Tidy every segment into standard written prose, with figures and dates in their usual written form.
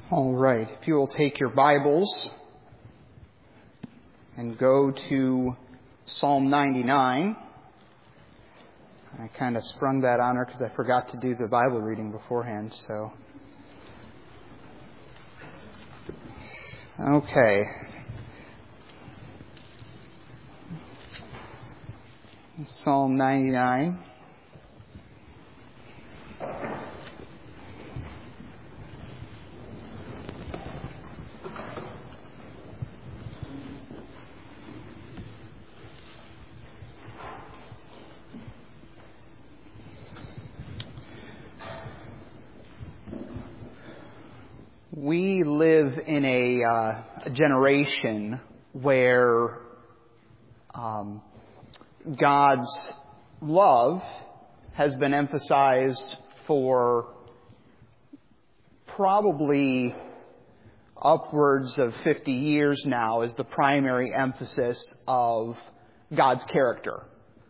All right, if you will take your Bibles and go to Psalm 99. I kind of sprung that on her because I forgot to do the Bible reading beforehand, so. Okay. Psalm 99. We live in a generation where God's love has been emphasized for probably upwards of 50 years now as the primary emphasis of God's character.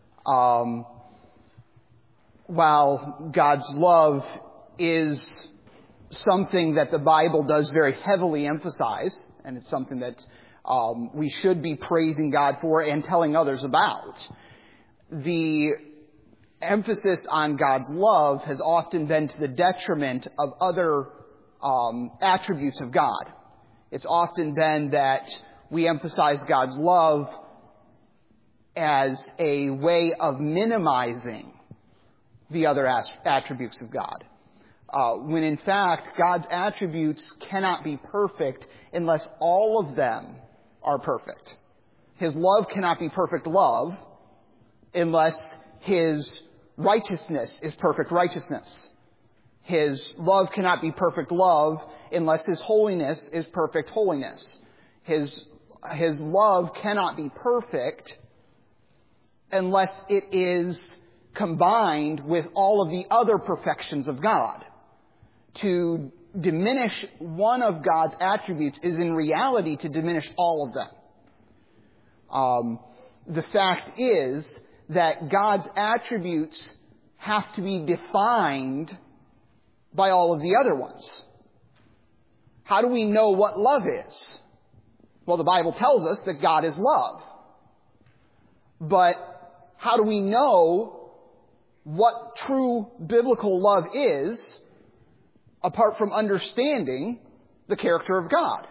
While God's love is something that the Bible does very heavily emphasize, and it's something that we should be praising God for and telling others about, the emphasis on God's love has often been to the detriment of other attributes of God. It's often been that we emphasize God's love as a way of minimizing the other attributes of God. When in fact, God's attributes cannot be perfect unless all of them are perfect. His love cannot be perfect love unless His righteousness is perfect righteousness. His love cannot be perfect love unless His holiness is perfect holiness. His love cannot be perfect unless it is combined with all of the other perfections of God. To diminish one of God's attributes is in reality to diminish all of them. The fact is that God's attributes have to be defined by all of the other ones. How do we know what love is? Well, the Bible tells us that God is love. But how do we know what true biblical love is apart from understanding the character of God?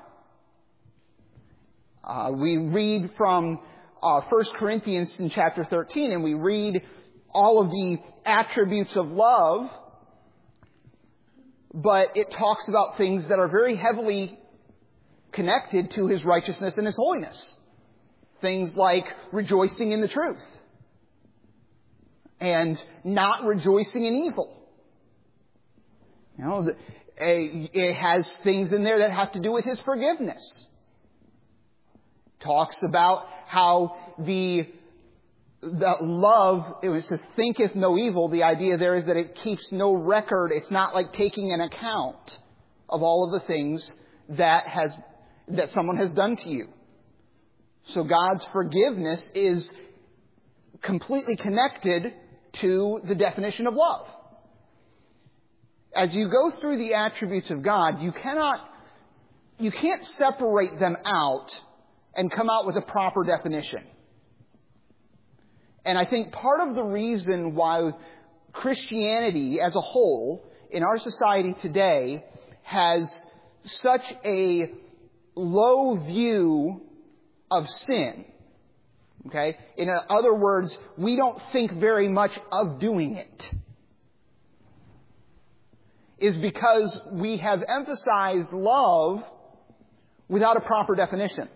We read from 1 Corinthians in chapter 13, and we read all of the attributes of love, but it talks about things that are very heavily connected to His righteousness and His holiness. Things like rejoicing in the truth and not rejoicing in evil. You know, it has things in there that have to do with His forgiveness. Talks about how the love, it says, thinketh no evil. The idea there is that it keeps no record. It's not like taking an account of all of the things that someone has done to you. So God's forgiveness is completely connected to the definition of love. As you go through the attributes of God, you can't separate them out and come out with a proper definition. And I think part of the reason why Christianity as a whole in our society today has such a low view of sin, okay? In other words, we don't think very much of doing it, is because we have emphasized love without a proper definition.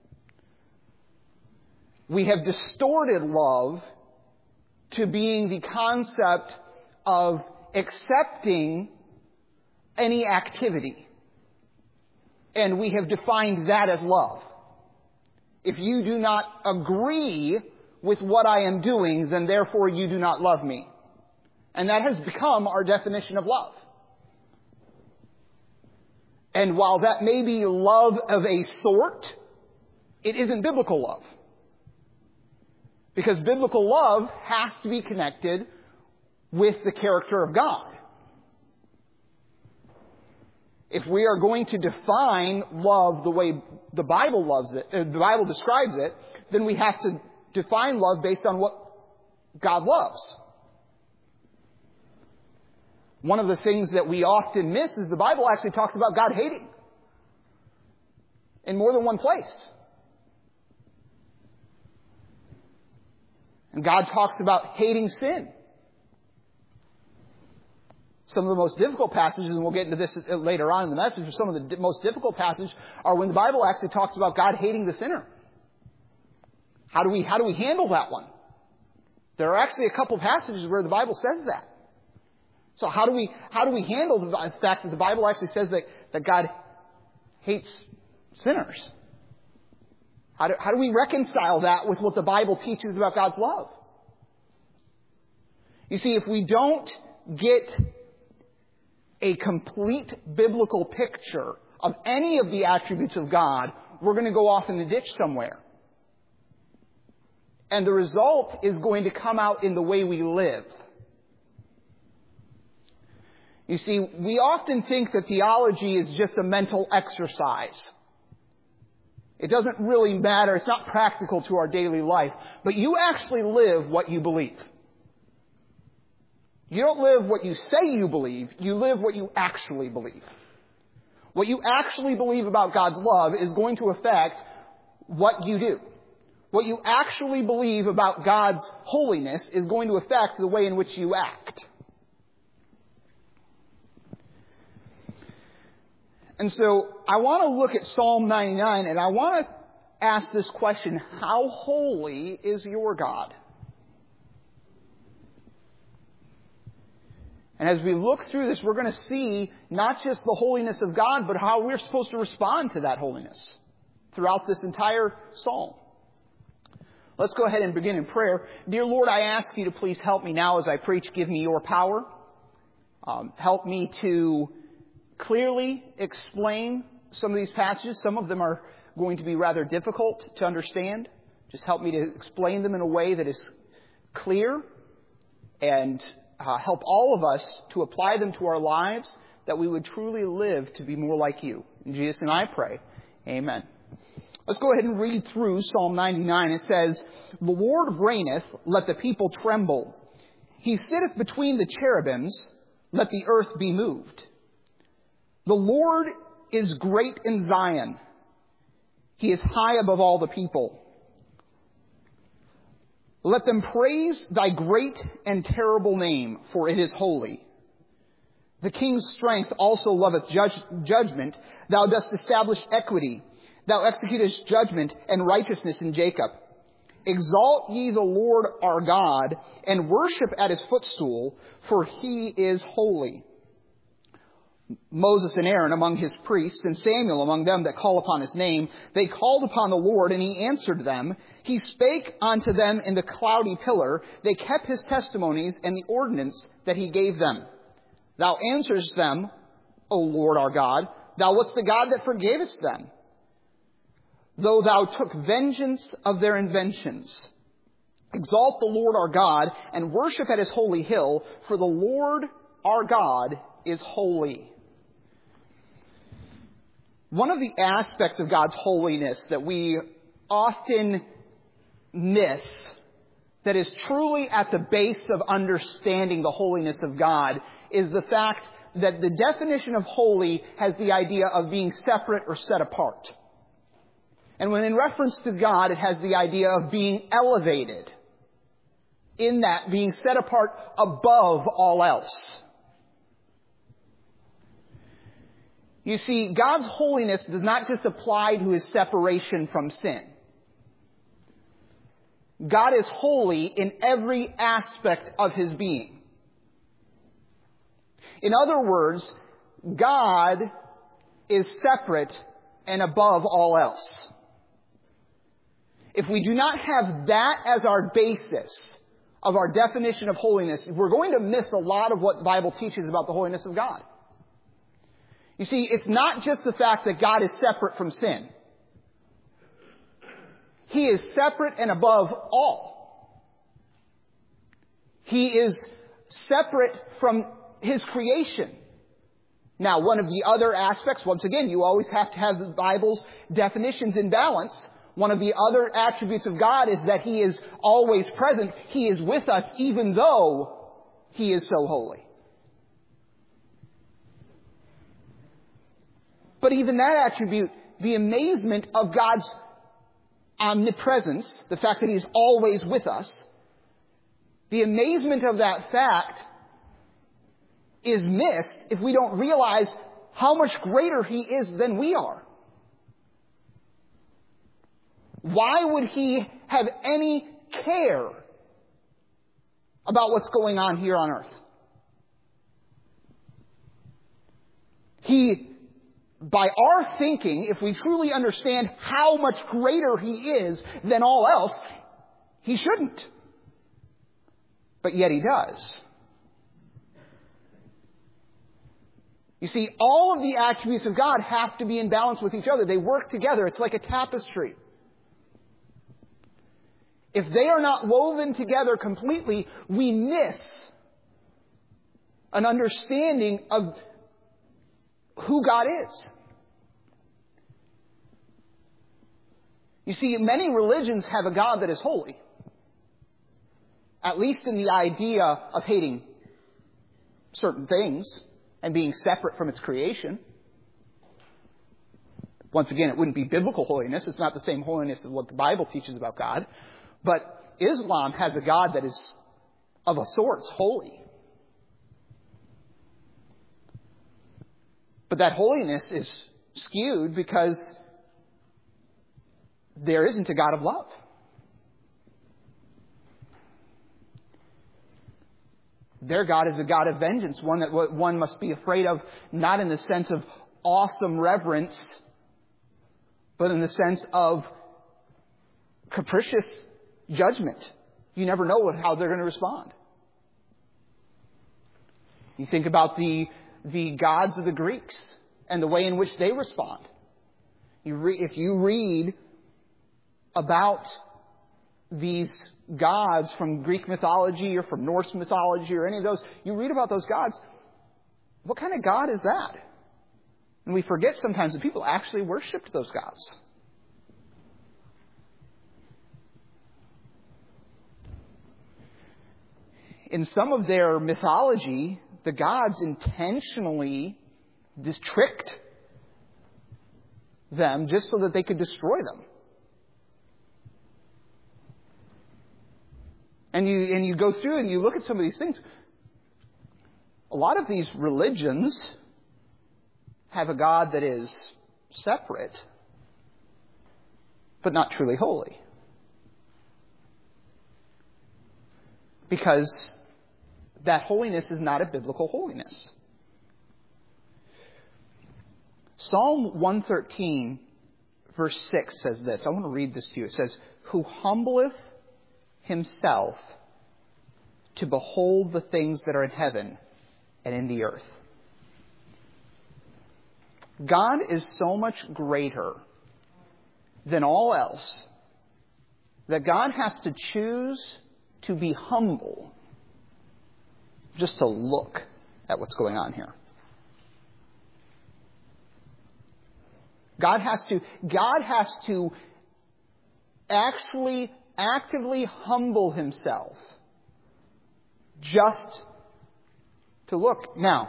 We have distorted love to being the concept of accepting any activity. And we have defined that as love. If you do not agree with what I am doing, then therefore you do not love me. And that has become our definition of love. And while that may be love of a sort, it isn't biblical love. Because biblical love has to be connected with the character of God. If we are going to define love the way the Bible the Bible describes it, then we have to define love based on what God loves. One of the things that we often miss is the Bible actually talks about God hating in more than one place. And God talks about hating sin. Some of the most difficult passages, and we'll get into this later on in the message, but some of the most difficult passages are when the Bible actually talks about God hating the sinner. How do we handle that one? There are actually a couple passages where the Bible says that. So how do we handle the fact that the Bible actually says that God hates sinners? How do we reconcile that with what the Bible teaches about God's love? You see, if we don't get a complete biblical picture of any of the attributes of God, we're going to go off in the ditch somewhere. And the result is going to come out in the way we live. You see, we often think that theology is just a mental exercise. It doesn't really matter. It's not practical to our daily life. But you actually live what you believe. You don't live what you say you believe. You live what you actually believe. What you actually believe about God's love is going to affect what you do. What you actually believe about God's holiness is going to affect the way in which you act. And so I want to look at Psalm 99, and I want to ask this question: how holy is your God? And as we look through this, we're going to see not just the holiness of God, but how we're supposed to respond to that holiness throughout this entire psalm. Let's go ahead and begin in prayer. Dear Lord, I ask you to please help me now as I preach. Give me your power. Help me to clearly explain some of these passages. Some of them are going to be rather difficult to understand. Just help me to explain them in a way that is clear, and help all of us to apply them to our lives, that we would truly live to be more like you. In Jesus' name I pray. Amen. Let's go ahead and read through Psalm 99. It says, "The Lord reigneth, let the people tremble. He sitteth between the cherubims, let the earth be moved. The Lord is great in Zion. He is high above all the people. Let them praise thy great and terrible name, for it is holy. The king's strength also loveth judgment. Thou dost establish equity. Thou executest judgment and righteousness in Jacob. Exalt ye the Lord our God, and worship at his footstool, for he is holy. Moses and Aaron among his priests, and Samuel among them that call upon his name, they called upon the Lord, and he answered them. He spake unto them in the cloudy pillar. They kept his testimonies and the ordinance that he gave them. Thou answerest them, O Lord our God. Thou wast the God that forgavest them, though thou took vengeance of their inventions. Exalt the Lord our God, and worship at his holy hill, for the Lord our God is holy." One of the aspects of God's holiness that we often miss, that is truly at the base of understanding the holiness of God, is the fact that the definition of holy has the idea of being separate or set apart. And when in reference to God, it has the idea of being elevated, in that being set apart above all else. You see, God's holiness does not just apply to his separation from sin. God is holy in every aspect of his being. In other words, God is separate and above all else. If we do not have that as our basis of our definition of holiness, we're going to miss a lot of what the Bible teaches about the holiness of God. You see, it's not just the fact that God is separate from sin. He is separate and above all. He is separate from his creation. Now, one of the other aspects, once again, you always have to have the Bible's definitions in balance. One of the other attributes of God is that He is always present. He is with us even though He is so holy. But even that attribute, the amazement of God's omnipresence, the fact that He's always with us, the amazement of that fact is missed if we don't realize how much greater He is than we are. Why would He have any care about what's going on here on earth? He, by our thinking, if we truly understand how much greater He is than all else, He shouldn't. But yet He does. You see, all of the attributes of God have to be in balance with each other. They work together. It's like a tapestry. If they are not woven together completely, we miss an understanding of who God is. You see, many religions have a God that is holy. At least in the idea of hating certain things and being separate from its creation. Once again, it wouldn't be biblical holiness. It's not the same holiness as what the Bible teaches about God. But Islam has a God that is, of a sort, holy. But that holiness is skewed because there isn't a God of love. Their God is a God of vengeance, one that one must be afraid of, not in the sense of awesome reverence, but in the sense of capricious judgment. You never know how they're going to respond. You think about the gods of the Greeks and the way in which they respond. If you read about these gods from Greek mythology or from Norse mythology or any of those, you read about those gods, what kind of God is that? And we forget sometimes that people actually worshipped those gods. In some of their mythology, the gods intentionally tricked them just so that they could destroy them. And you go through and you look at some of these things. A lot of these religions have a God that is separate, but not truly holy. Because that holiness is not a biblical holiness. Psalm 113, verse 6 says this. I want to read this to you. It says, "Who humbleth Himself to behold the things that are in heaven and in the earth." God is so much greater than all else that God has to choose to be humble just to look at what's going on here. God has to actually actively humble Himself just to look. Now,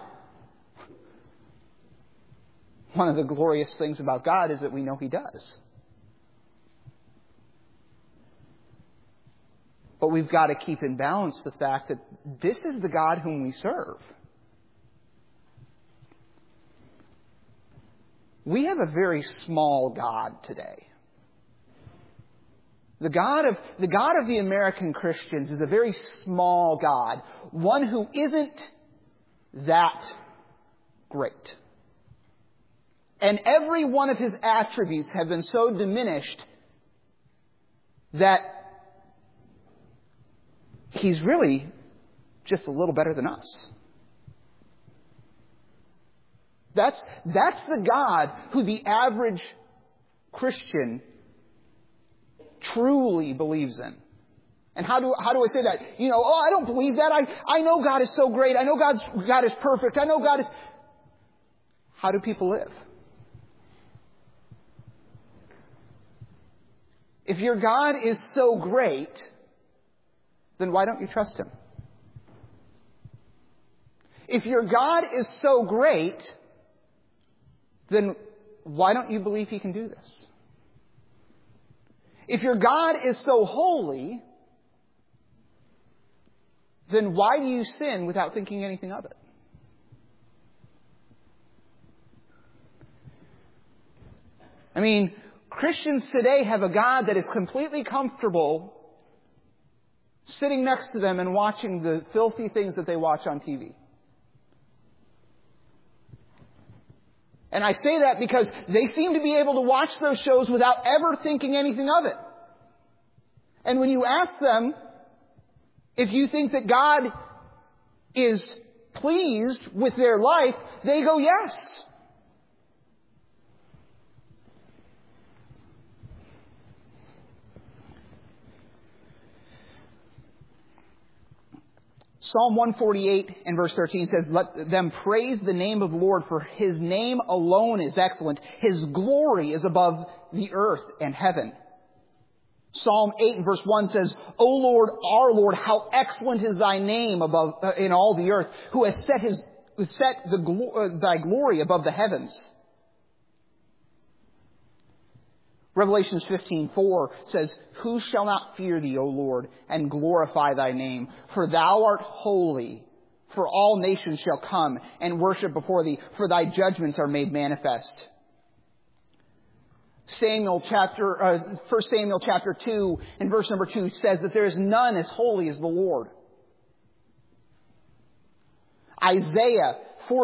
one of the glorious things about God is that we know He does. But we've got to keep in balance the fact that this is the God whom we serve. We have a very small God today. The God of the American Christians is a very small God, one who isn't that great. And every one of His attributes have been so diminished that He's really just a little better than us. That's the God who the average Christian truly believes in. And how do I say that? I don't believe that. I know God is so great. I know God is perfect. I know God is... how do people live? If your God is so great, then why don't you trust Him? If your God is so great, then why don't you believe He can do this? If your God is so holy, then why do you sin without thinking anything of it? I mean, Christians today have a God that is completely comfortable sitting next to them and watching the filthy things that they watch on TV. And I say that because they seem to be able to watch those shows without ever thinking anything of it. And when you ask them if you think that God is pleased with their life, they go, yes. Psalm 148 and verse 13 says, "Let them praise the name of the Lord, for His name alone is excellent. His glory is above the earth and heaven." Psalm 8 and verse 1 says, "O Lord, our Lord, how excellent is Thy name above in all the earth, who has set Thy glory above the heavens." Revelations 15:4 says, "Who shall not fear Thee, O Lord, and glorify Thy name? For Thou art holy. For all nations shall come and worship before Thee, for Thy judgments are made manifest." 1 Samuel chapter 2 and verse number 2 says that there is none as holy as the Lord. Isaiah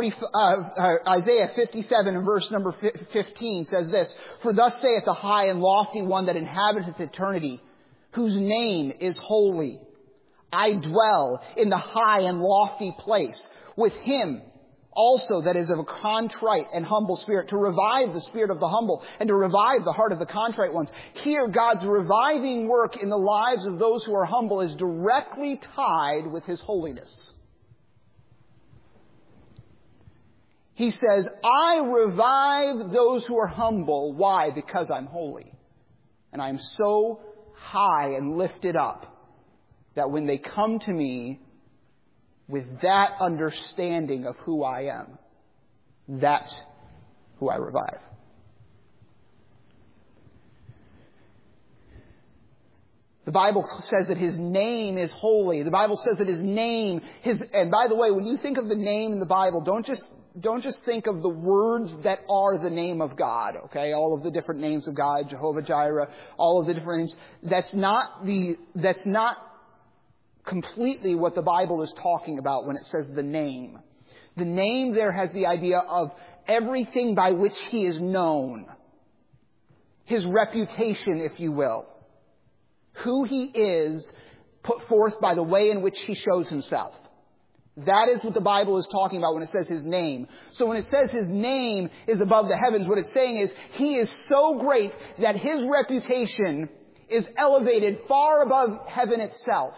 57 and verse number 15 says this, "For thus saith the high and lofty one that inhabiteth eternity, whose name is holy. I dwell in the high and lofty place with him also that is of a contrite and humble spirit, to revive the spirit of the humble and to revive the heart of the contrite ones." Here, God's reviving work in the lives of those who are humble is directly tied with His holiness. He says, "I revive those who are humble." Why? Because I'm holy. And I'm so high and lifted up that when they come to me with that understanding of who I am, that's who I revive. The Bible says that His name is holy. The Bible says that His name, and by the way, when you think of the name in the Bible, don't just think of the words that are the name of God, okay? All of the different names of God, Jehovah Jireh, all of the different names. That's not completely what the Bible is talking about when it says the name. The name there has the idea of everything by which He is known. His reputation, if you will. Who He is put forth by the way in which He shows Himself. That is what the Bible is talking about when it says His name. So when it says His name is above the heavens, what it's saying is He is so great that His reputation is elevated far above heaven itself.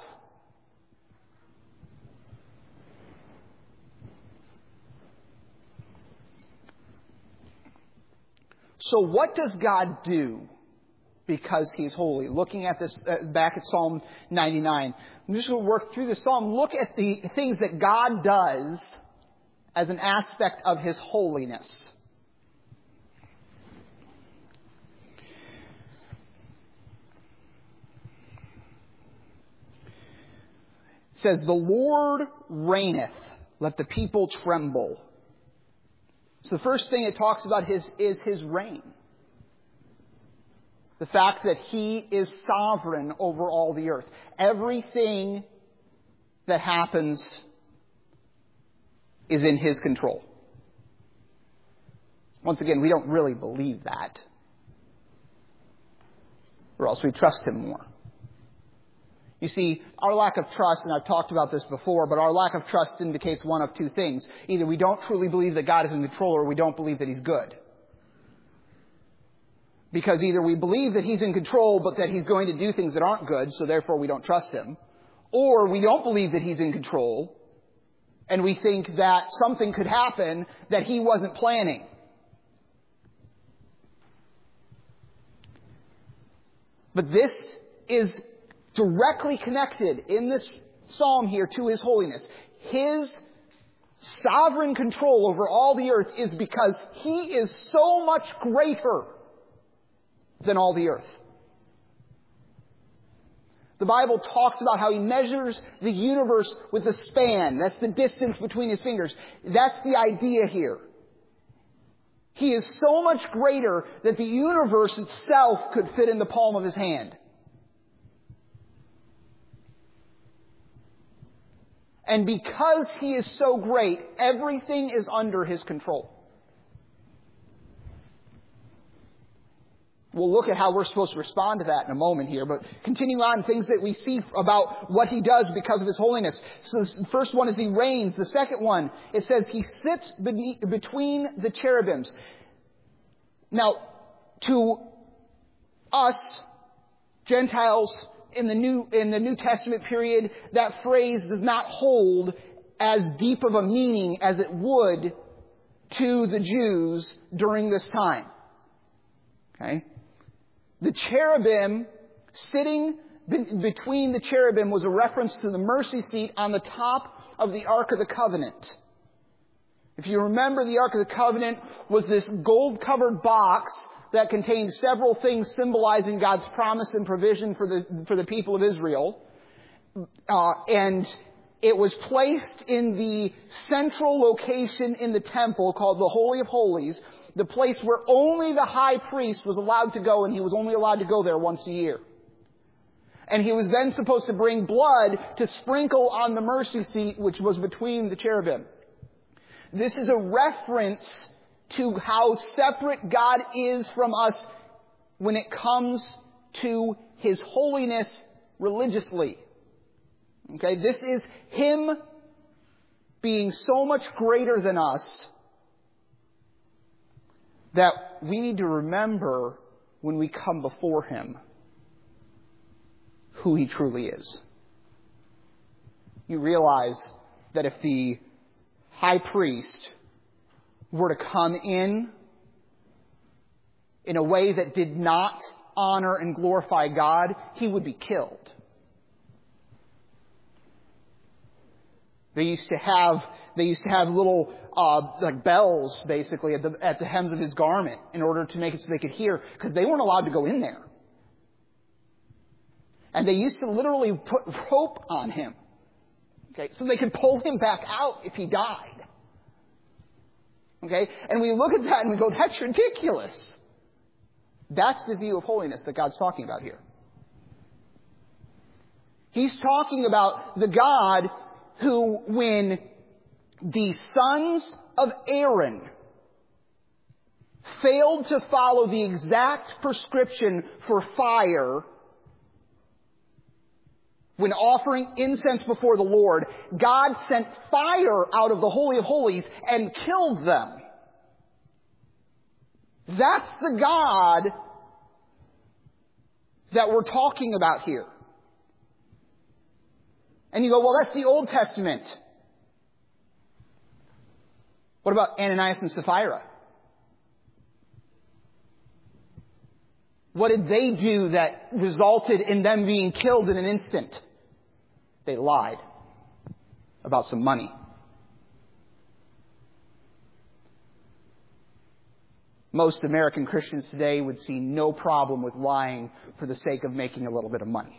So what does God do because He's holy? Looking at this, back at Psalm 99. I'm just going to work through the Psalm. Look at the things that God does as an aspect of His holiness. It says, "The Lord reigneth, let the people tremble." So the first thing it talks about is His reign. The fact that He is sovereign over all the earth. Everything that happens is in His control. Once again, we don't really believe that, or else we trust Him more. You see, our lack of trust, and I've talked about this before, but our lack of trust indicates one of two things. Either we don't truly believe that God is in control, or we don't believe that He's good. Because either we believe that He's in control, but that He's going to do things that aren't good, so therefore we don't trust Him. Or we don't believe that He's in control, and we think that something could happen that He wasn't planning. But this is directly connected in this psalm here to His holiness. His sovereign control over all the earth is because He is so much greater than all the earth. The Bible talks about how He measures the universe with a span. That's the distance between His fingers. That's the idea here. He is so much greater that the universe itself could fit in the palm of His hand. And because He is so great, everything is under His control. We'll look at how we're supposed to respond to that in a moment here. But continuing on, things that we see about what He does because of His holiness. So the first one is He reigns. The second one, it says He sits between the cherubims. Now, to us, Gentiles in the New Testament period, that phrase does not hold as deep of a meaning as it would to the Jews during this time. Okay? The cherubim, sitting between the cherubim, was a reference to the mercy seat on the top of the Ark of the Covenant. If you remember, the Ark of the Covenant was this gold-covered box that contained several things symbolizing God's promise and provision for the people of Israel. And it was placed in the central location in the temple called the Holy of Holies, the place where only the high priest was allowed to go, and he was only allowed to go there once a year. And he was then supposed to bring blood to sprinkle on the mercy seat, which was between the cherubim. This is a reference to how separate God is from us when it comes to His holiness religiously. Okay, this is Him being so much greater than us that we need to remember when we come before Him who He truly is. You realize that if the high priest were to come in a way that did not honor and glorify God, he would be killed. They used to have little like bells, basically, at the hems of his garment in order to make it so they could hear, because they weren't allowed to go in there. And they used to literally put rope on him, okay, so they could pull him back out if he died. Okay, and we look at that and we go, that's ridiculous. That's the view of holiness that God's talking about here. He's talking about the God who, when the sons of Aaron failed to follow the exact prescription for fire when offering incense before the Lord, God sent fire out of the Holy of Holies and killed them. That's the God that we're talking about here. And you go, well, that's the Old Testament. What about Ananias and Sapphira? What did they do that resulted in them being killed in an instant? They lied about some money. Most American Christians today would see no problem with lying for the sake of making a little bit of money.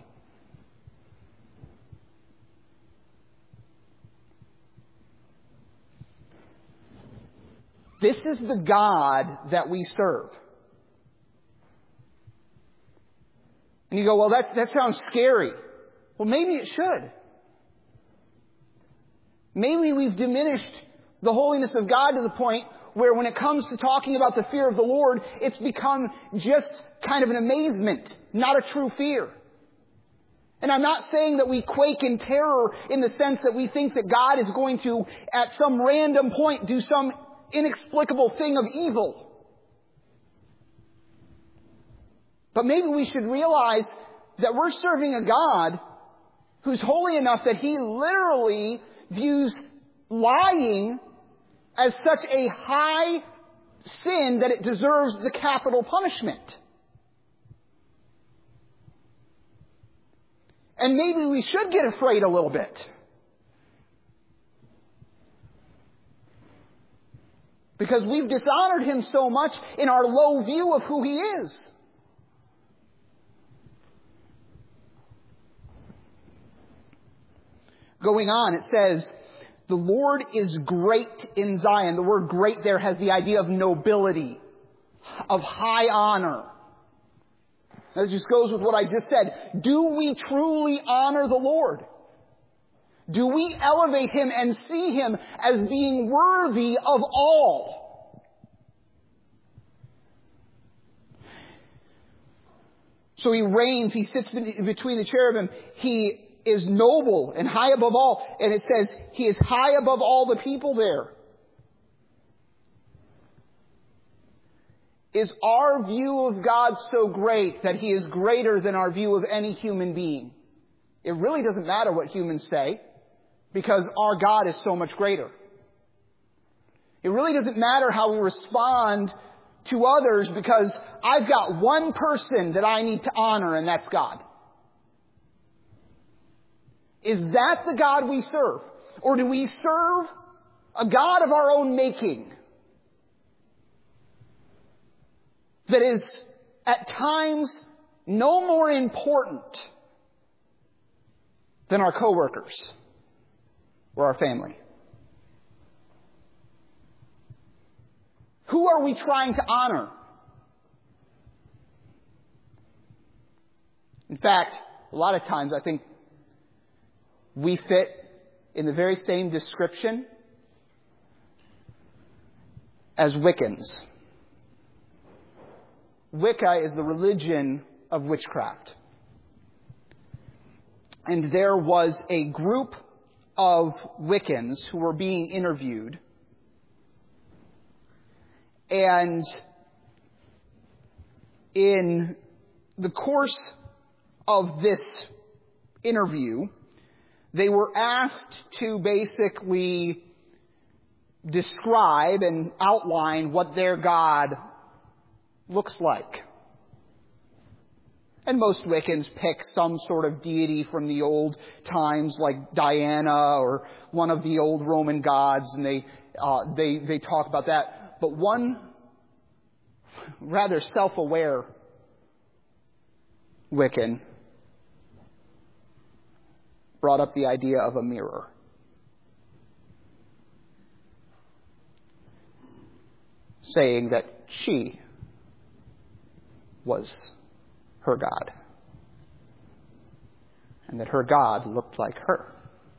This is the God that we serve. And you go, well, that sounds scary. Well, maybe it should. Maybe we've diminished the holiness of God to the point where when it comes to talking about the fear of the Lord, it's become just kind of an amazement, not a true fear. And I'm not saying that we quake in terror in the sense that we think that God is going to, at some random point, do some inexplicable thing of evil. But maybe we should realize that we're serving a God who's holy enough that He literally views lying as such a high sin that it deserves the capital punishment. And maybe we should get afraid a little bit. Because we've dishonored Him so much in our low view of who He is. Going on, it says, the Lord is great in Zion. The word great there has the idea of nobility, of high honor. That just goes with what I just said. Do we truly honor the Lord? Do we elevate Him and see Him as being worthy of all? So He reigns, He sits between the cherubim, He is noble and high above all. And it says He is high above all the people there. Is our view of God so great that He is greater than our view of any human being? It really doesn't matter what humans say, because our God is so much greater. It really doesn't matter how we respond to others, because I've got one person that I need to honor, and that's God. Is that the God we serve? Or do we serve a God of our own making that is at times no more important than our coworkers or our family? Who are we trying to honor? In fact, a lot of times I think we fit in the very same description as Wiccans. Wicca is the religion of witchcraft. And there was a group of Wiccans who were being interviewed. And in the course of this interview, they were asked to basically describe and outline what their God looks like. And most Wiccans pick some sort of deity from the old times, like Diana or one of the old Roman gods, and they talk about that. But one rather self-aware Wiccan brought up the idea of a mirror. Saying that she was her God. And that her God looked like her.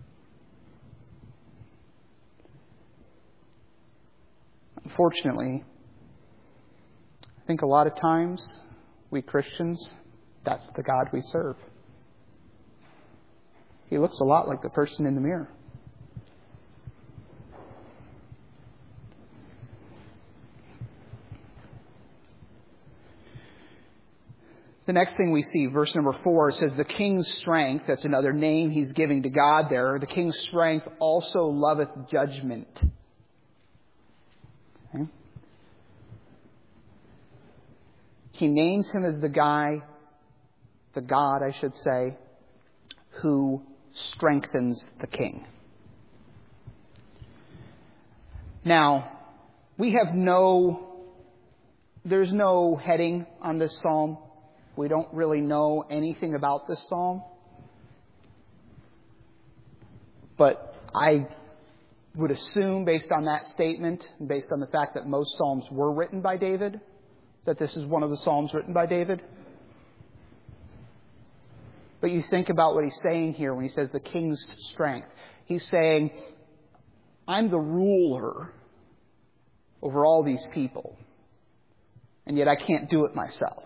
Unfortunately, I think a lot of times, we Christians, that's the God we serve. He looks a lot like the person in the mirror. The next thing we see, verse number 4, says the king's strength, that's another name he's giving to God there, the king's strength also loveth judgment. Okay? He names him as the God, I should say, who strengthens the king. Now, there's no heading on this psalm. We don't really know anything about this psalm. But I would assume, based on that statement, and based on the fact that most psalms were written by David, that this is one of the psalms written by David. But you think about what he's saying here when he says the king's strength. He's saying, I'm the ruler over all these people, and yet I can't do it myself.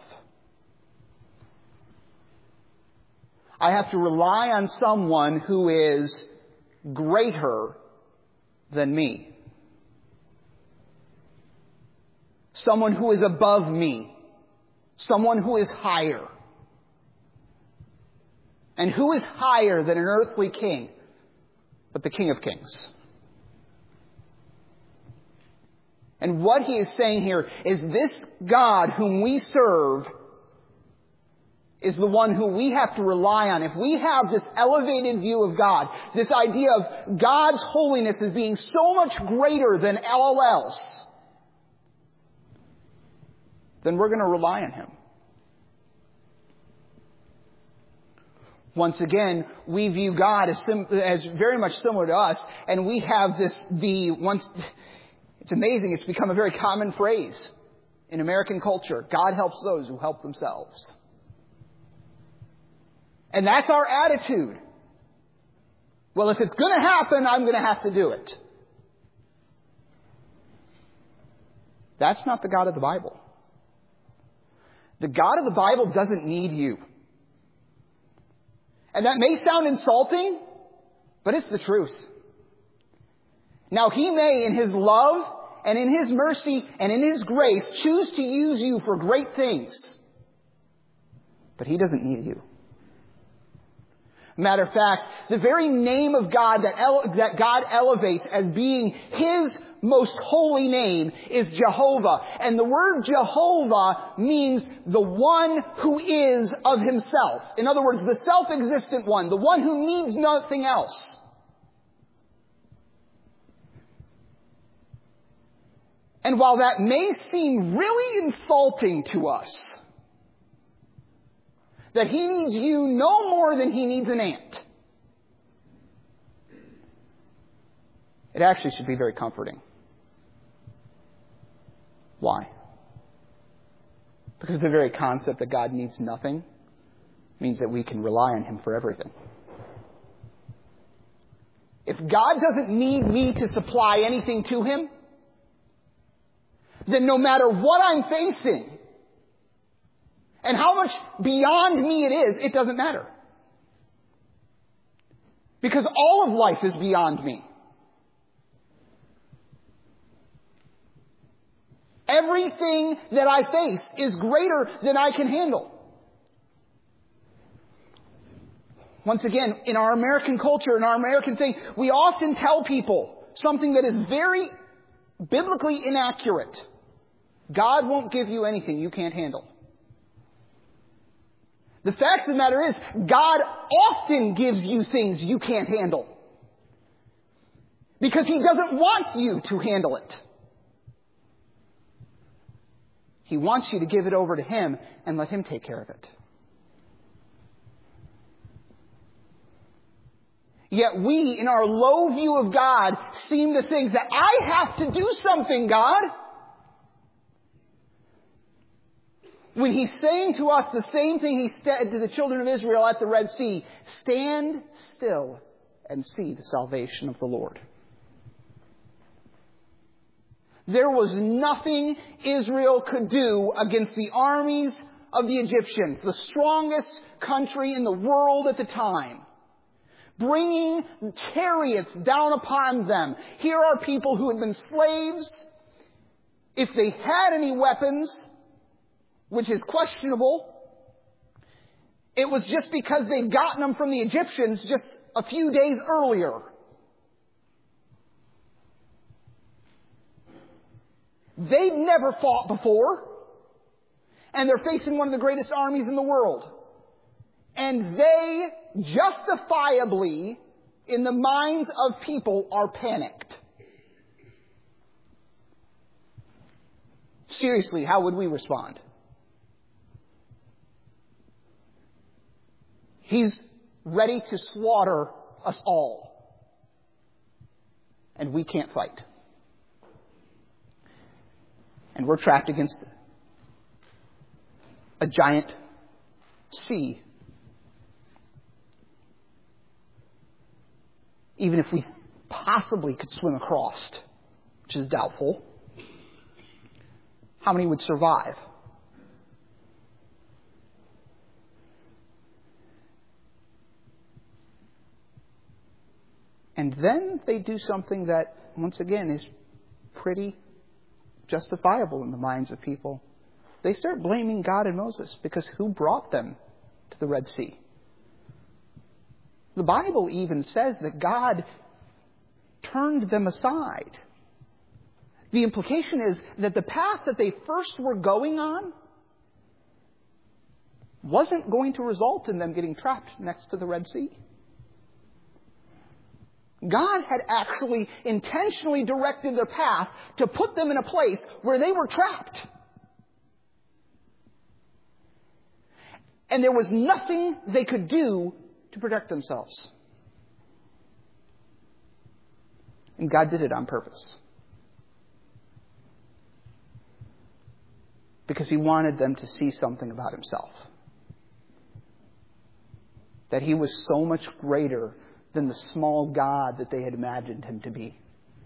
I have to rely on someone who is greater than me. Someone who is above me. Someone who is higher. And who is higher than an earthly king but the King of Kings? And what he is saying here is this God whom we serve is the one who we have to rely on. If we have this elevated view of God, this idea of God's holiness as being so much greater than all else, then we're going to rely on Him. Once again, we view God as very much similar to us, and we have it's amazing, it's become a very common phrase in American culture. God helps those who help themselves. And that's our attitude. Well, if it's going to happen, I'm going to have to do it. That's not the God of the Bible. The God of the Bible doesn't need you. And that may sound insulting, but it's the truth. Now, He may, in His love and in His mercy and in His grace, choose to use you for great things. But He doesn't need you. Matter of fact, the very name of God that God elevates as being His most holy name is Jehovah. And the word Jehovah means the one who is of Himself. In other words, the self-existent one, the one who needs nothing else. And while that may seem really insulting to us, that He needs you no more than He needs an ant, it actually should be very comforting. Why? Because the very concept that God needs nothing means that we can rely on Him for everything. If God doesn't need me to supply anything to Him, then no matter what I'm facing, and how much beyond me it is, it doesn't matter. Because all of life is beyond me. Everything that I face is greater than I can handle. Once again, in our American culture, in our American thing, we often tell people something that is very biblically inaccurate. God won't give you anything you can't handle. The fact of the matter is, God often gives you things you can't handle. Because He doesn't want you to handle it. He wants you to give it over to Him and let Him take care of it. Yet we, in our low view of God, seem to think that I have to do something, God. When He's saying to us the same thing He said to the children of Israel at the Red Sea, stand still and see the salvation of the Lord. There was nothing Israel could do against the armies of the Egyptians, the strongest country in the world at the time, bringing chariots down upon them. Here are people who had been slaves. If they had any weapons, which is questionable, it was just because they'd gotten them from the Egyptians just a few days earlier. They'd never fought before, and they're facing one of the greatest armies in the world. And they justifiably, in the minds of people, are panicked. Seriously, how would we respond? He's ready to slaughter us all. And we can't fight. And we're trapped against a giant sea. Even if we possibly could swim across, which is doubtful, how many would survive? And then they do something that, once again, is pretty justifiable in the minds of people. They start blaming God and Moses because who brought them to the Red Sea? The Bible even says that God turned them aside. The implication is that the path that they first were going on wasn't going to result in them getting trapped next to the Red Sea. God had actually intentionally directed their path to put them in a place where they were trapped. And there was nothing they could do to protect themselves. And God did it on purpose. Because He wanted them to see something about Himself. That He was so much greater than the small God that they had imagined Him to be.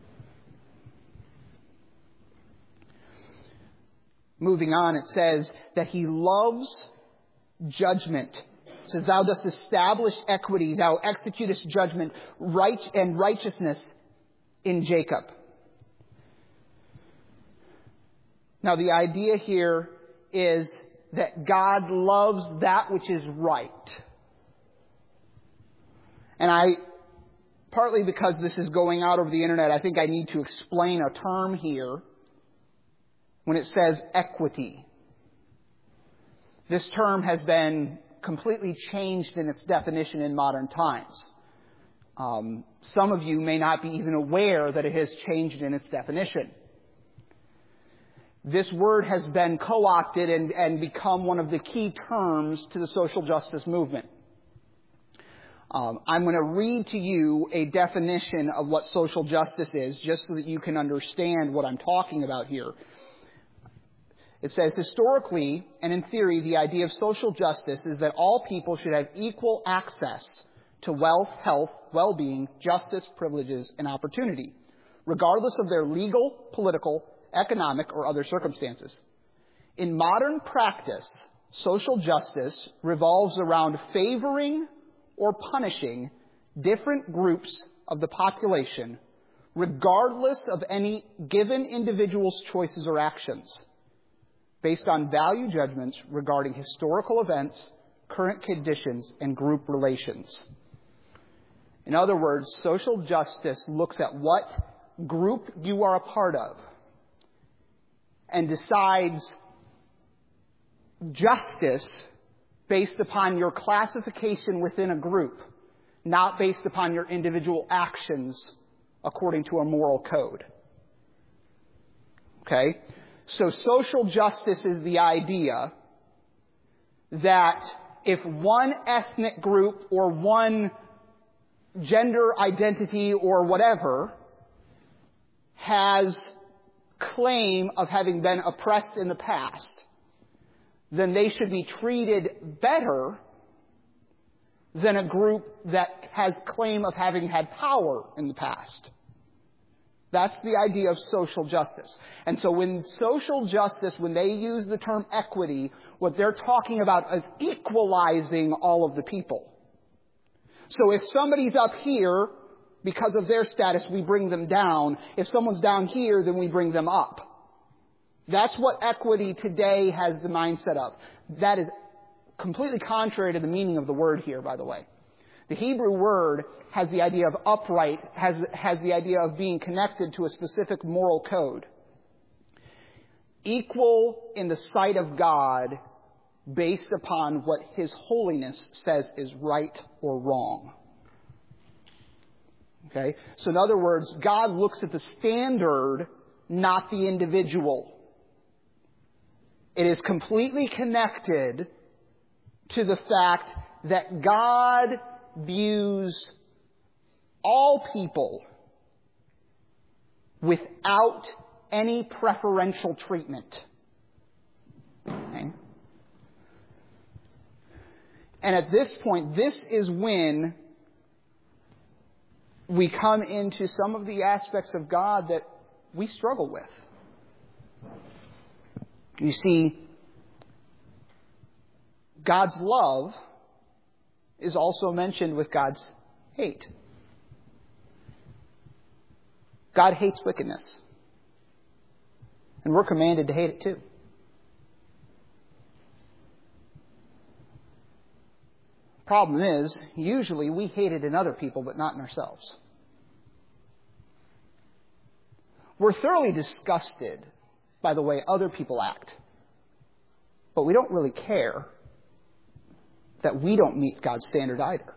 Moving on, it says that He loves judgment. It says, Thou dost establish equity, Thou executest judgment, and righteousness in Jacob. Now, the idea here is that God loves that which is right. And partly because this is going out over the internet, I think I need to explain a term here when it says equity. This term has been completely changed in its definition in modern times. Some of you may not be even aware that it has changed in its definition. This word has been co-opted and become one of the key terms to the social justice movement. I'm going to read to you a definition of what social justice is, just so that you can understand what I'm talking about here. It says, historically and in theory, the idea of social justice is that all people should have equal access to wealth, health, well-being, justice, privileges, and opportunity, regardless of their legal, political, economic, or other circumstances. In modern practice, social justice revolves around favoring or punishing different groups of the population, regardless of any given individual's choices or actions, based on value judgments regarding historical events, current conditions, and group relations. In other words, social justice looks at what group you are a part of and decides justice based upon your classification within a group, not based upon your individual actions according to a moral code. Okay? So social justice is the idea that if one ethnic group or one gender identity or whatever has claim of having been oppressed in the past, then they should be treated better than a group that has claim of having had power in the past. That's the idea of social justice. And so when social justice, when they use the term equity, what they're talking about is equalizing all of the people. So if somebody's up here, because of their status, we bring them down. If someone's down here, then we bring them up. That's what equity today has the mindset of. That is completely contrary to the meaning of the word here, by the way. The Hebrew word has the idea of upright, has the idea of being connected to a specific moral code. Equal in the sight of God based upon what His holiness says is right or wrong. Okay? So in other words, God looks at the standard, not the individual. It is completely connected to the fact that God views all people without any preferential treatment. Okay? And at this point, this is when we come into some of the aspects of God that we struggle with. You see, God's love is also mentioned with God's hate. God hates wickedness. And we're commanded to hate it too. Problem is, usually we hate it in other people, but not in ourselves. We're thoroughly disgusted by the way other people act, but we don't really care that we don't meet God's standard either.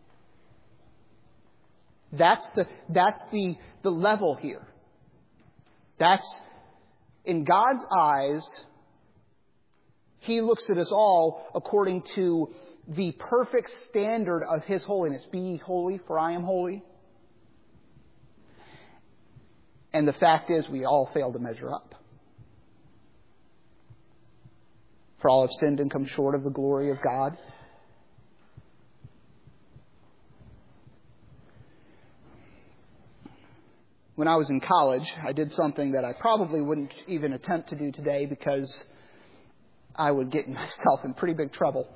That's the level here. That's, in God's eyes, He looks at us all according to the perfect standard of His holiness. Be ye holy, for I am holy. And the fact is, we all fail to measure up. For all have sinned and come short of the glory of God. When I was in college, I did something that I probably wouldn't even attempt to do today because I would get myself in pretty big trouble.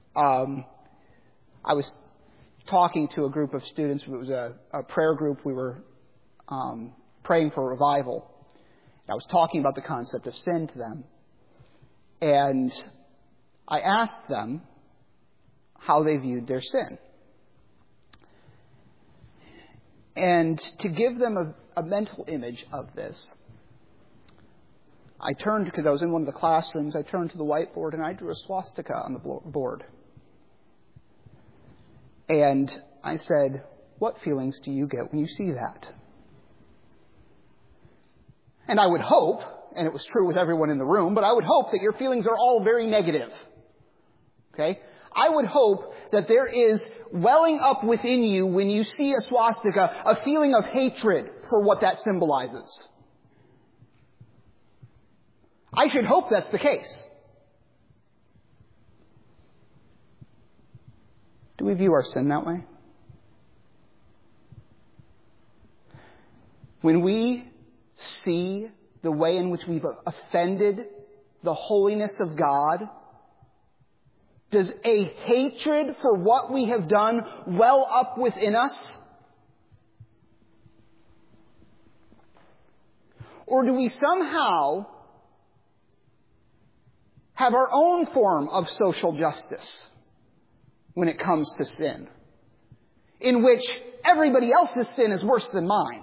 I was talking to a group of students. It was a prayer group. We were praying for revival. I was talking about the concept of sin to them. And I asked them how they viewed their sin. And to give them a mental image of this, I turned, because I was in one of the classrooms, I turned to the whiteboard and I drew a swastika on the board. And I said, what feelings do you get when you see that? And I would hope, and it was true with everyone in the room, but I would hope that your feelings are all very negative. Okay? I would hope that there is welling up within you when you see a swastika, a feeling of hatred for what that symbolizes. I should hope that's the case. Do we view our sin that way? When we see the way in which we've offended the holiness of God, does a hatred for what we have done well up within us? Or do we somehow have our own form of social justice when it comes to sin, in which everybody else's sin is worse than mine?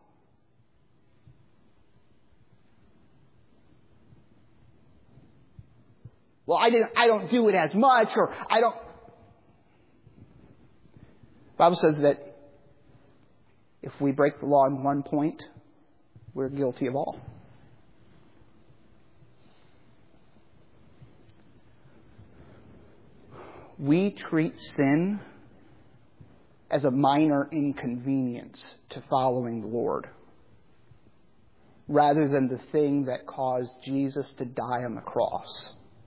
Well, I don't do it as much, or I don't. The Bible says that if we break the law in one point, we're guilty of all. We treat sin as a minor inconvenience to following the Lord, rather than the thing that caused Jesus to die on the cross.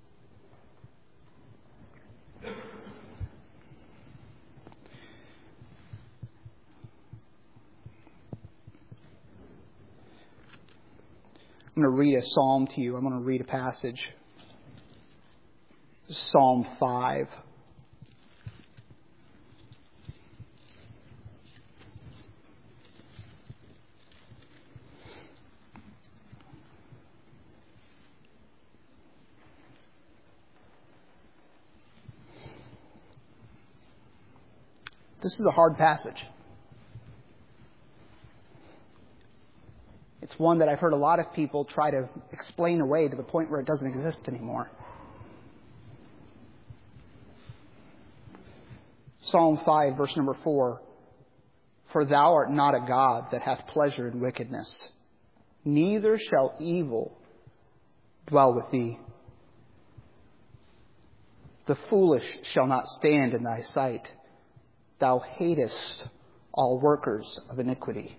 I'm going to read a psalm to you. I'm going to read a passage. Psalm 5. This is a hard passage. It's one that I've heard a lot of people try to explain away to the point where it doesn't exist anymore. Psalm 5, verse number 4. For thou art not a God that hath pleasure in wickedness, neither shall evil dwell with thee. The foolish shall not stand in thy sight. Thou hatest all workers of iniquity.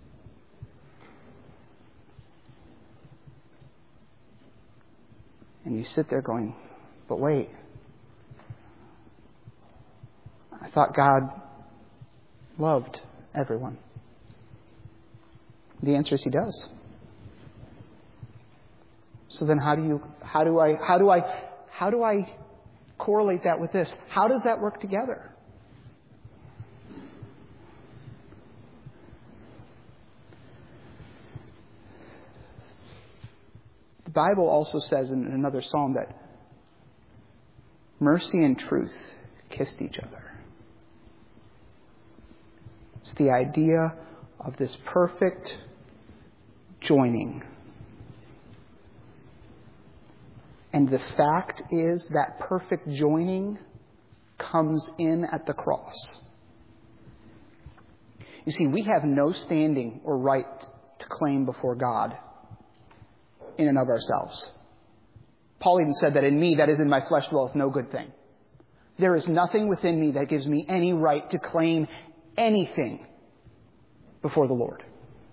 And you sit there going, but wait. I thought God loved everyone. The answer is He does. So then how do I correlate that with this? How does that work together? The Bible also says in another psalm that mercy and truth kissed each other. It's the idea of this perfect joining. And the fact is that perfect joining comes in at the cross. You see, we have no standing or right to claim before God in and of ourselves. Paul even said that in me, that is in my flesh, dwelleth no good thing. There is nothing within me that gives me any right to claim anything before the Lord.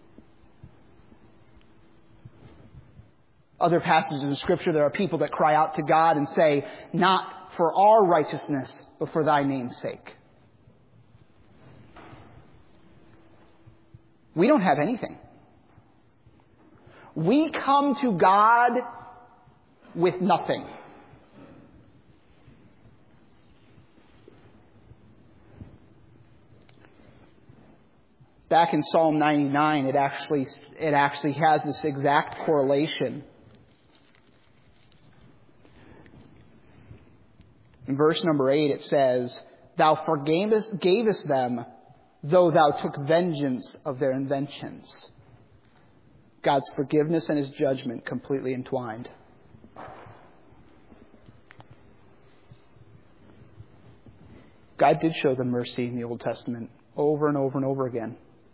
Other passages in Scripture, there are people that cry out to God and say, not for our righteousness, but for thy name's sake. We don't have anything. We come to God with nothing. Back in Psalm 99, it actually has this exact correlation. In verse number 8 it says, Thou forgavest them, though thou took vengeance of their inventions. God's forgiveness and His judgment completely entwined. God did show them mercy in the Old Testament over and over and over again.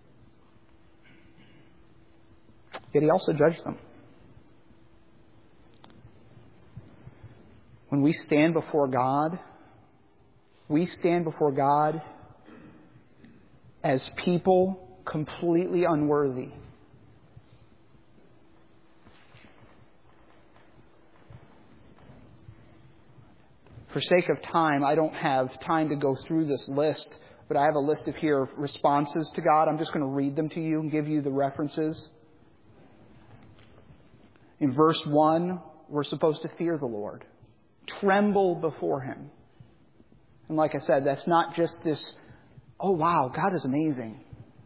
Yet He also judged them. When we stand before God as people completely unworthy. For sake of time, I don't have time to go through this list, but I have a list of here responses to God. I'm just going to read them to you and give you the references. In verse 1, we're supposed to fear the Lord. Tremble before Him. And like I said, that's not just this, oh wow, God is amazing.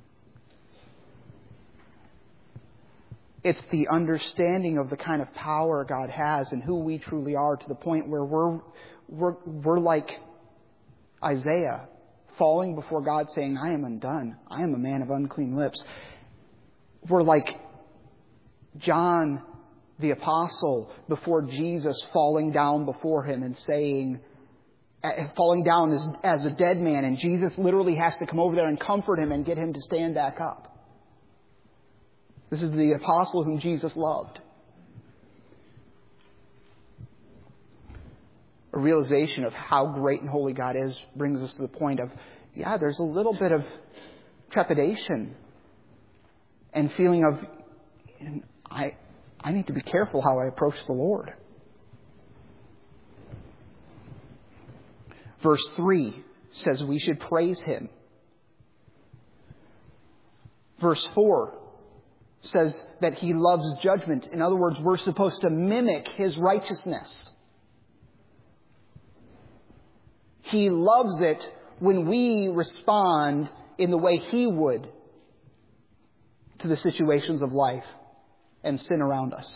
It's the understanding of the kind of power God has and who we truly are, to the point where we're like Isaiah, falling before God saying, I am undone. I am a man of unclean lips. We're like John the apostle before Jesus, falling down before Him and saying, falling down as a dead man, and Jesus literally has to come over there and comfort him and get him to stand back up. This is the apostle whom Jesus loved. A realization of how great and holy God is brings us to the point of, there's a little bit of trepidation and feeling of, I need to be careful how I approach the Lord. Verse 3 says we should praise Him. Verse 4 says that He loves judgment. In other words, we're supposed to mimic His righteousness. He loves it when we respond in the way He would to the situations of life and sin around us.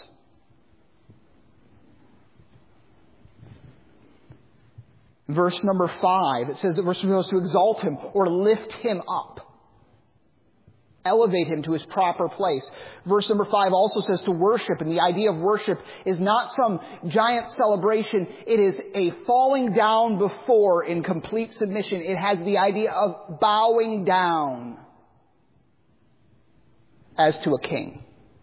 Verse number 5, it says that we're supposed to exalt Him or lift Him up. Elevate Him to His proper place. Verse number 5 also says to worship, and the idea of worship is not some giant celebration. It is a falling down before in complete submission. It has the idea of bowing down as to a king.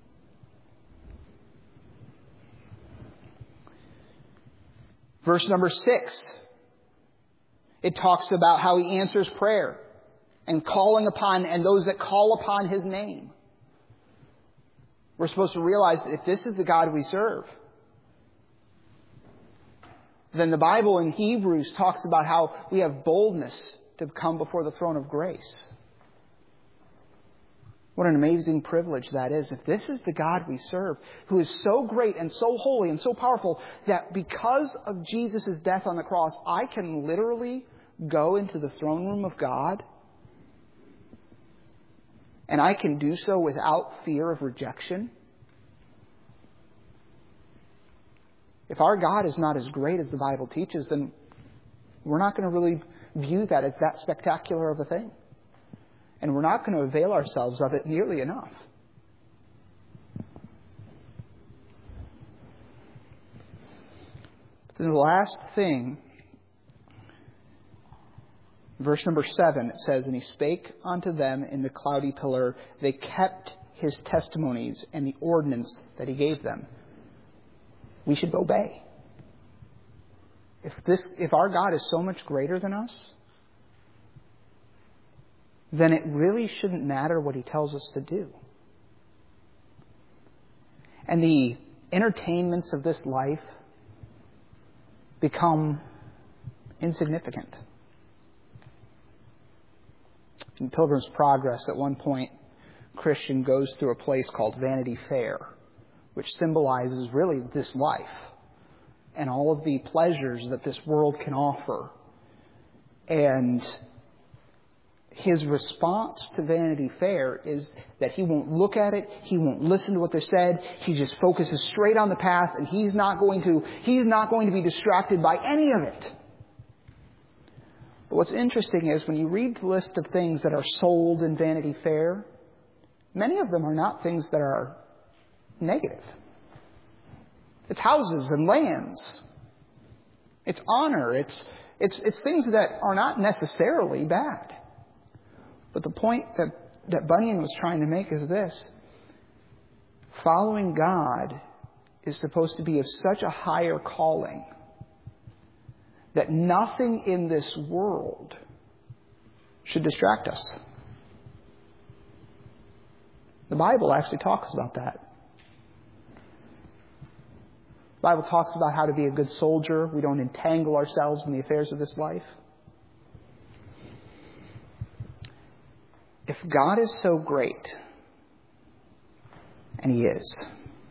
Verse number 6, it talks about how He answers prayer and calling upon, and those that call upon His name. We're supposed to realize that if this is the God we serve, then the Bible in Hebrews talks about how we have boldness to come before the throne of grace. What an amazing privilege that is. If this is the God we serve, who is so great and so holy and so powerful, that because of Jesus' death on the cross, I can literally go into the throne room of God, and I can do so without fear of rejection. If our God is not as great as the Bible teaches, then we're not going to really view that as that spectacular of a thing. And we're not going to avail ourselves of it nearly enough. Then the last thing Verse number 7, it says, "And he spake unto them in the cloudy pillar. They kept his testimonies and the ordinance that he gave them." We should obey. If our God is so much greater than us, then it really shouldn't matter what he tells us to do. And the entertainments of this life become insignificant. In Pilgrim's Progress, at one point, Christian goes through a place called Vanity Fair, which symbolizes really this life and all of the pleasures that this world can offer. And his response to Vanity Fair is that he won't look at it, he won't listen to what they're said, he just focuses straight on the path, and he's not going to be distracted by any of it. But what's interesting is when you read the list of things that are sold in Vanity Fair, many of them are not things that are negative. It's houses and lands. It's honor. It's things that are not necessarily bad. But the point that Bunyan was trying to make is this: following God is supposed to be of such a higher calling that nothing in this world should distract us. The Bible actually talks about that. The Bible talks about how to be a good soldier. We don't entangle ourselves in the affairs of this life. If God is so great, and he is,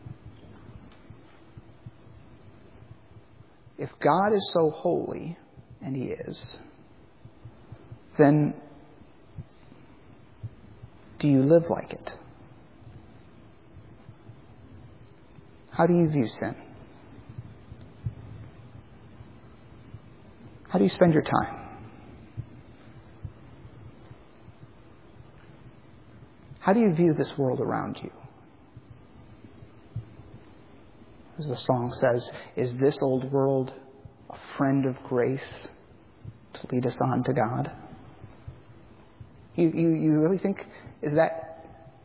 if God is so holy, and he is, then do you live like it? How do you view sin? How do you spend your time? How do you view this world around you? As the song says, is this old world a friend of grace to lead us on to God? You really think, is that...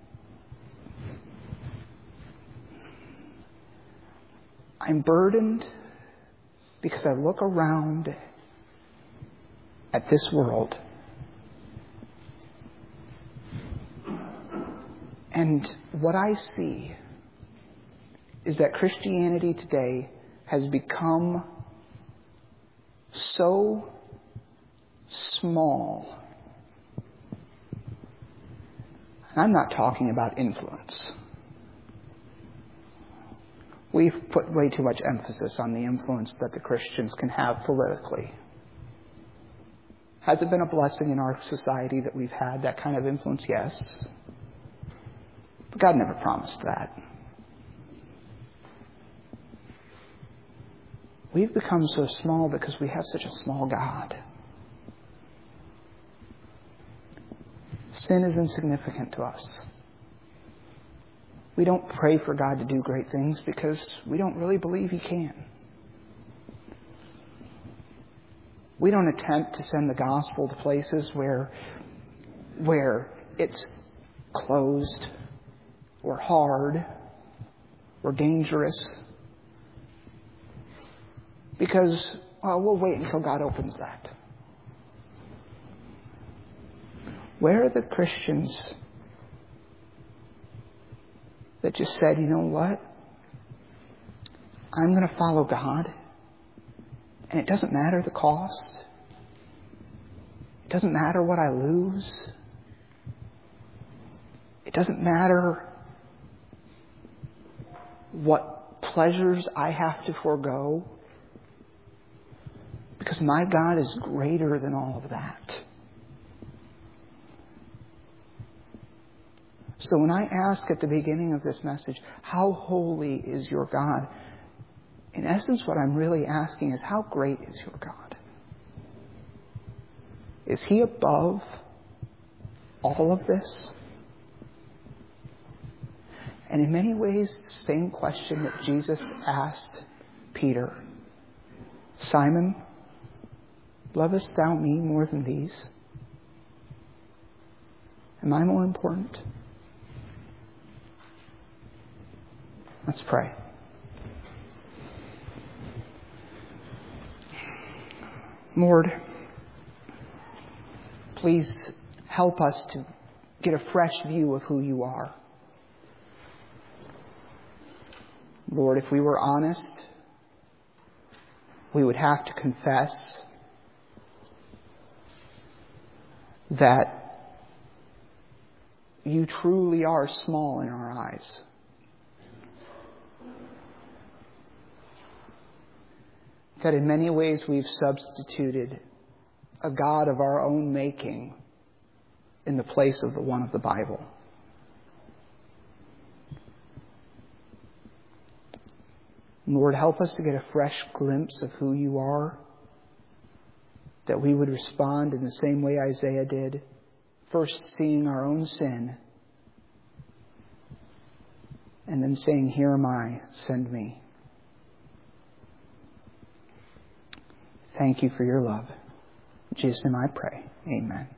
I'm burdened because I look around at this world and what I see is that Christianity today has become so small. And I'm not talking about influence. We've put way too much emphasis on the influence that the Christians can have politically. Has it been a blessing in our society that we've had that kind of influence? Yes. But God never promised that. We've become so small because we have such a small God. Sin is insignificant to us. We don't pray for God to do great things because we don't really believe he can. We don't attempt to send the gospel to places where it's closed or hard or dangerous because, well, we'll wait until God opens that. Where are the Christians that just said, you know what? I'm going to follow God. And it doesn't matter the cost. It doesn't matter what I lose. It doesn't matter what pleasures I have to forego. Because my God is greater than all of that. So when I ask at the beginning of this message, how holy is your God? In essence, what I'm really asking is, how great is your God? Is he above all of this? And in many ways, the same question that Jesus asked Peter. Simon, lovest thou me more than these? Am I more important? Let's pray. Lord, please help us to get a fresh view of who you are. Lord, if we were honest, we would have to confess that you truly are small in our eyes. That in many ways we've substituted a God of our own making in the place of the one of the Bible. Lord, help us to get a fresh glimpse of who you are, that we would respond in the same way Isaiah did, first seeing our own sin, and then saying, "Here am I, send me." Thank you for your love. In Jesus' name I pray. Amen.